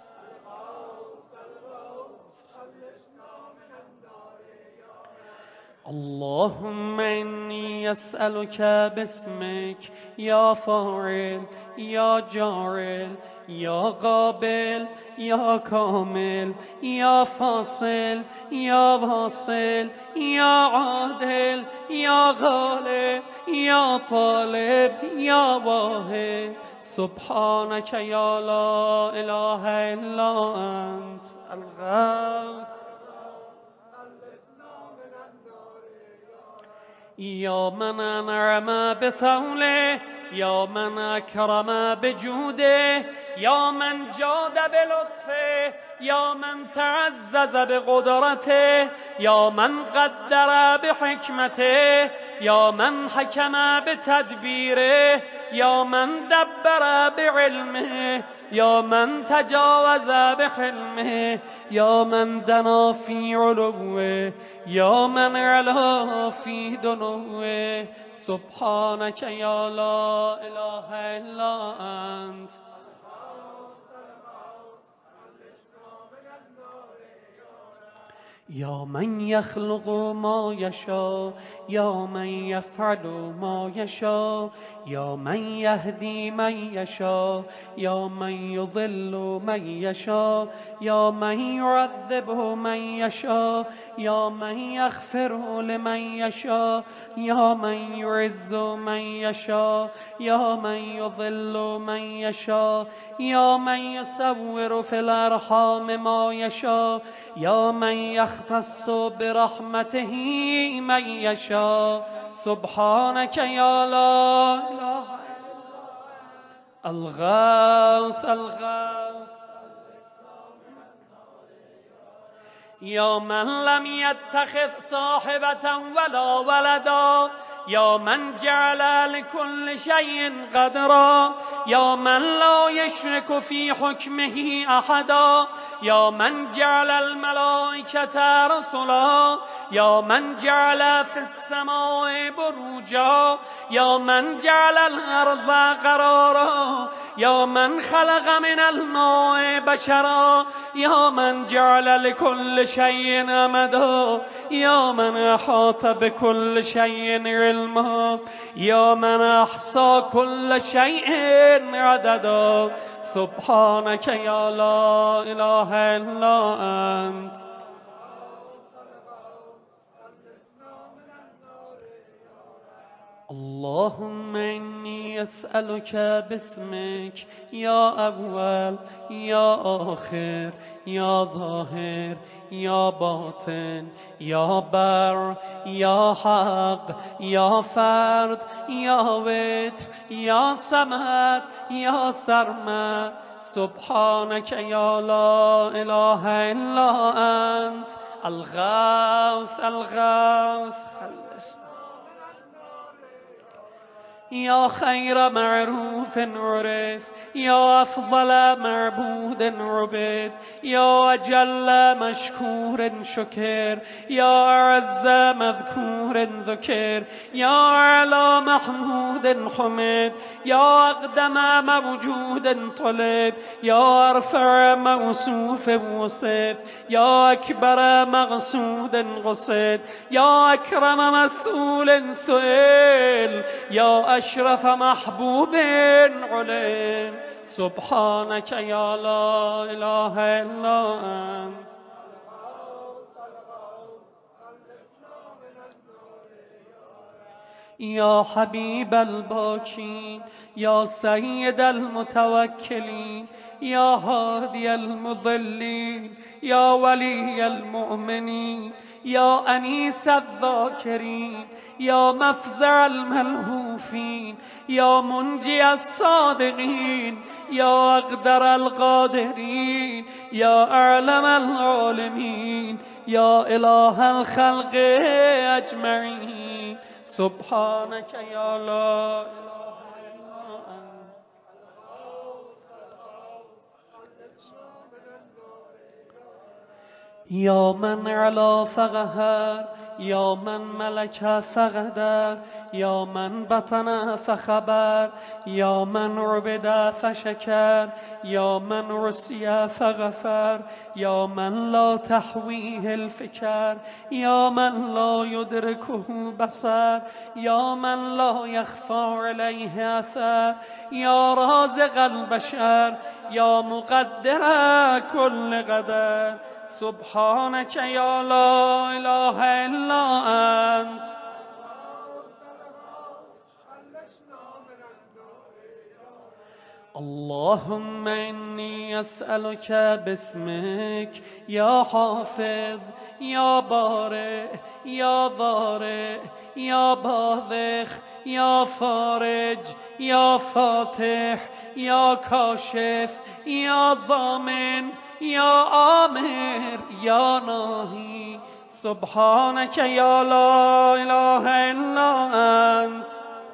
اللهم إني أسألك باسمك يا فاعل يا جاعل يا قابل يا كامل يا فاصل يا واصل يا عادل يا غالب يا طالب يا واهب سبحانك يا لا إله إلا أنت الغوث يا من أنعم بطوله یا من اکرم بجوده یا من جاد بلطفه یا من تعزز بقدرته یا من قدر بحکمته یا من حکم بتدبیره یا من دبر بعلمه یا من تجاوز بحلمه یا من دنا فی علوه یا من علا فی دنوه سبحانك یا لا اله الا انت. یا من یخلق ما یشاء یا من یفعل ما یشاء یا من یهدی من یشاء یا من یضل من یشاء یا من یعذب من یشاء یا من یغفر لمن یشاء یا من یعز من یشاء یا من یضل من یشاء یا من یصور فی الارحام ما یشاء یا من یختص برحمته من یشاء سبحانك یا لا اله الغوث الغوث یا من لم يتخذ صاحبة ولا ولدا یا من جعل لكل شيء قدرا یا من لا يشرك في حكمه احدا یا من جعل الملائكة رسلا یا من جعل في السماء بروجا یا من جعل الارض قرارا یا من خلق من الماء بشرا یا من جعل لكل شيء امدا یا من احاط بكل شيء علما یا من احصى كل شيء عددا سبحانك یا لا اله الا انت. اللهم إني أسألك باسمك يا أول يا آخر يا ظاهر يا باطن يا بر يا حق يا فرد يا وتر يا صمد يا سرمد سبحانك يا لا إله إلا أنت الغوث الغوث خلصنا یا خیر معروف عرف یا افضل معبود عبد یا اجل مشکور شکر یا اعز مذکور ذکر یا اعلی محمود حمد یا اقدم موجود طلب یا ارفع موصوف وصف یا اکبر مقصود قصد یا اکرم مسئول سئل یا اشرف محبوب علم سبحانك یا لا اله الا انت. یا حبیب الباکین یا سید المتوکلین یا هادی المضلین یا ولی المؤمنین یا انیس الذاکرین یا مفزع الملهوفین یا منجی الصادقین یا اقدر القادرین یا اعلم العالمین یا اله الخلق اجمعین سبحانك یا لا اله الا انت. یا من علا فقهر یا من ملک فقدر یا من بطن فخبر یا من عبد فشکر یا من رسی فغفر یا من لا تحویه الفکر یا من لا یدرکه بصر یا من لا یخفى علیه اثر یا رازق البشر یا مقدر کل قدر سبحانك یا لا اله الا انت. اللهم إني أسألك باسمك يا حافظ يا بارئ يا ضارئ يا باذخ يا فارج يا فاتح يا كاشف يا ضامن يا آمر يا ناهي سبحانك يا لا إله إلا أنت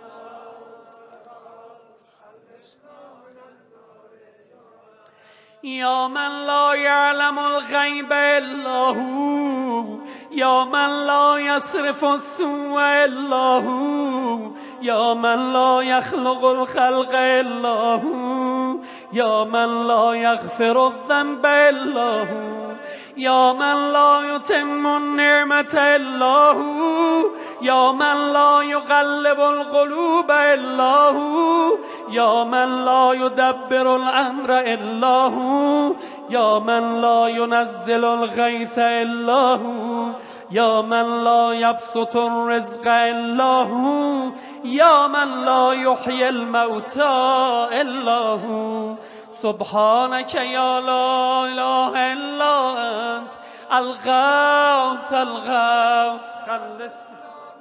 يا من لا يعلم الغيب إلا هو يا من لا يصرف السوء إلا هو يا من لا يخلق الخلق إلا هو يا من لا يغفر الذنب إلا هو يا من لا يتم النعمة إلا هو يا من لا يقلب القلوب إلا هو يا من لا يدبر الأمر إلا هو يا من لا ينزل الغيث إلا هو يا من لا يبسط الرزق إلا هو يا من لا يحيي الموتى إلا هو سبحانك يا لا إله إلا أنت الغوث الغوث خلصنا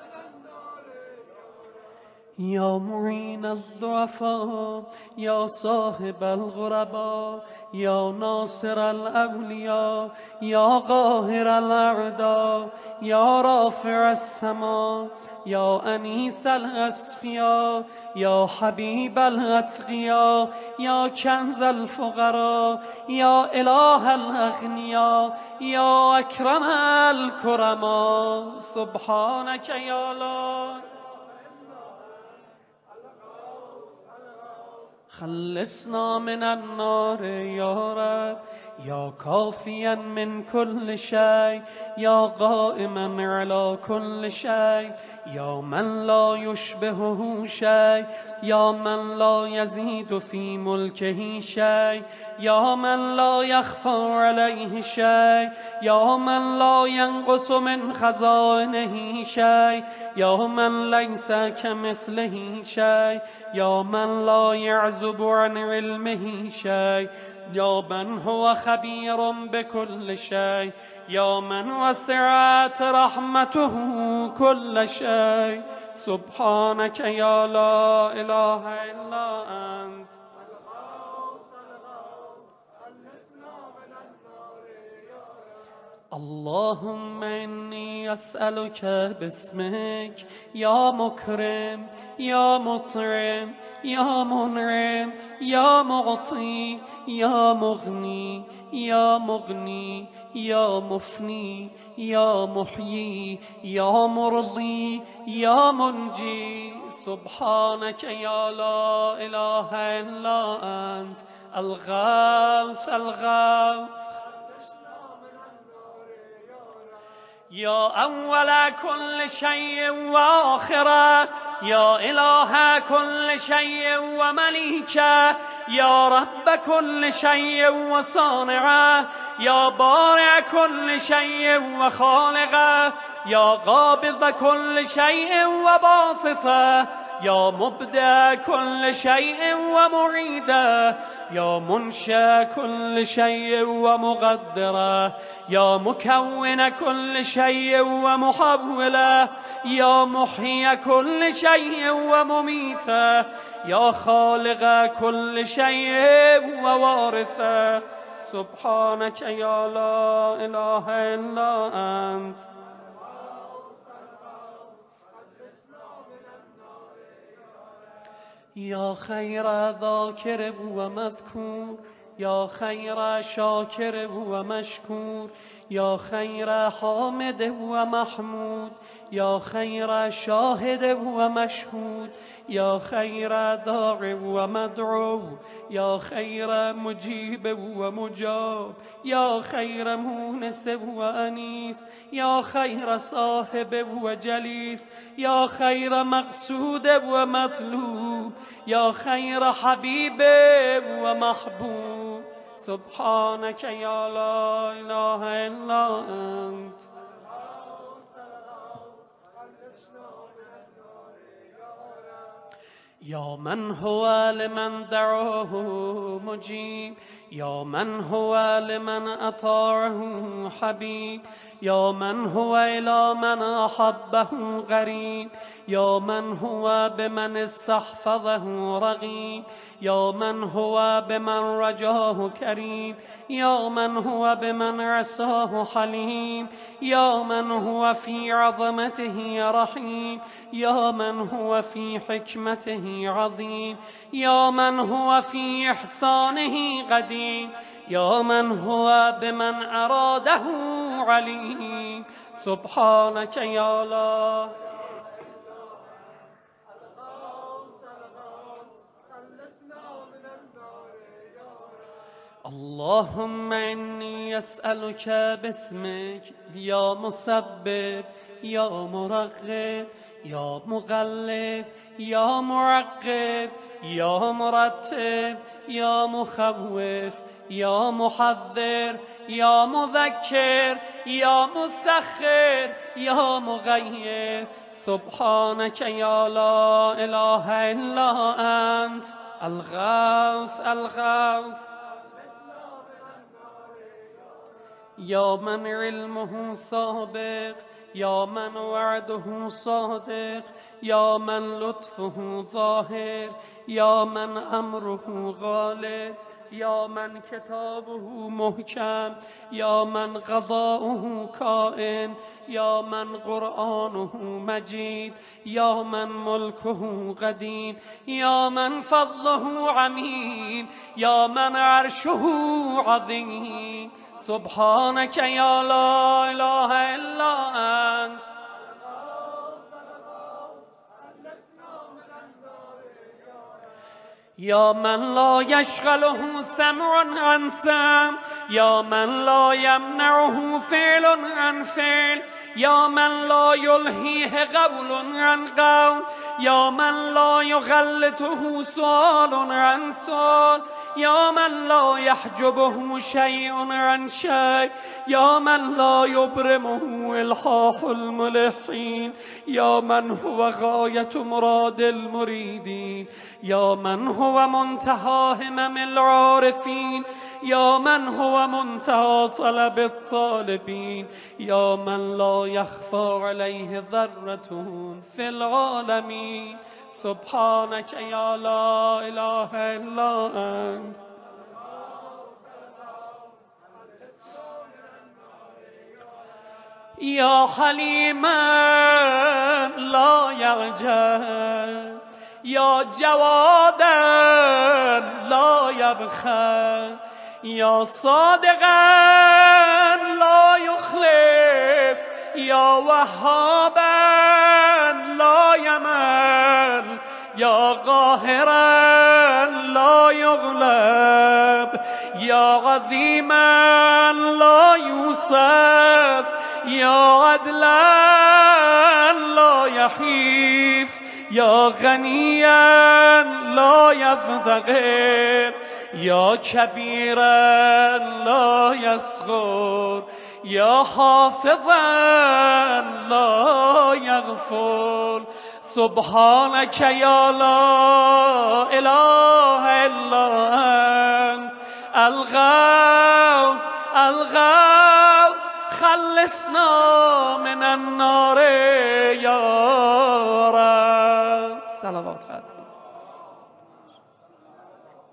يا معين الضعفاء يا صاحب الغرباء يا ناصر الأولياء يا قاهر الأعداء يا رافع السماء يا أنيس الأصفياء يا حبيب الأتقياء يا كنز الفقراء يا إله الأغنياء يا أكرم الكرماء سبحانك يا لا خلصنا من النار يا رب يا كافيا من كل شيء يا قائما على كل شيء يا من لا يشبهه شيء يا من لا يزيد في ملكه شيء يا من لا يخفى عليه شيء يا من لا ينقص من خزائنه شيء يا من ليس كمثله شيء يا من لا يعزب عن علمه شيء يا من هو خبير بكل شيء يا من وسعت رحمته كل شيء سبحانك يا لا إله إلا أنت اللهم إني أسألك باسمك يا مكرم يا مطعم يا منعم يا معطي يا مغني يا مغني يا مفني يا محيي يا مرضي يا منجي سبحانك يا لا إله إلا أنت الغوث الغوث يا أول كل شيء وآخره يا إله كل شيء ومليكه يا رب كل شيء وصانعه يا بارع كل شيء وخالقه يا قابض كل شيء وباسطه يا مبدع كل شيء ومعيده يا منشأ كل شيء ومقدره يا مكون كل شيء ومحوله يا محيي كل شيء ومميته يا خالق كل شيء ووارثه سبحانك يا لا إله إلا أنت يا خير ذاكر ومذكور يا خير شاكر ومشكور يا خير حامد ومحمود يا خير شاهد ومشهود يا خير داع ومدعو يا خير مجيب ومجاب يا خير مونس وأنيس يا خير صاحب وجليس يا خير مقصود ومطلوب يا خير حبيب ومحبوب سبحانك يا لا إله إلا أنت یا من هو لمن دعاه مجیب یا من هو لمن اطاعه حبیب یا من هو الى من احبه قریب یا من هو بمن استحفظه رقیب یا من هو بمن رجاه کریم یا من هو بمن عصاه حلیم یا من هو في عظمته رحیم یا من هو في حکمته عظیم یا من هو في احسانه قدیم یا من هو بمن اراده علیم سبحانك یا الله. اللهم إني أسألك باسمك يا مسبب يا مرغب يا مغلب يا معقب يا مرتب يا مخوف يا محذر يا مذكر يا مسخر يا مغير سبحانك يا لا إله إلا أنت الغوث الغوث يا من علمه سابق يا من وعده صادق يا من لطفه ظاهر يا من أمره غالب يا من كتابه محكم يا من قضاؤه كائن يا من قرآنه مجيد يا من ملكه قديم يا من فضله عميم يا من عرشه عظيم سبحانك يا لا إله إلا أنت يا من لا يشغله سمع عن سمع يا من لا يمنعه فعل عن فعل يا من لا يلهيه قول عن قول يا من لا يغلطه سؤال عن سؤال يا من لا يحجبه شيء عن شيء يا من لا يبرمه إلحاح الملحين يا من هو غاية مراد المريدين يا من هو منتهى همم العارفين يا من هو منتهى طلب الطالبين يا من لا يخفى عليه ذرة في العالمين سبحانك يا لا إله إلا أنت يا حليما لا يغجر يا جوادا لا يبخل يا صادقا لا يخلف يا وهابا لا يمل يا قاهرا لا يغلب يا عظيما لا يوصف يا عدلا لا يحيف يا غنيا لا يفتقر يا كبيرا لا يصغر يا حافظا لا يغفل سبحانك يا لا إله إلا أنت الغوث الغوث خلصنا من النار يا رب. صلوات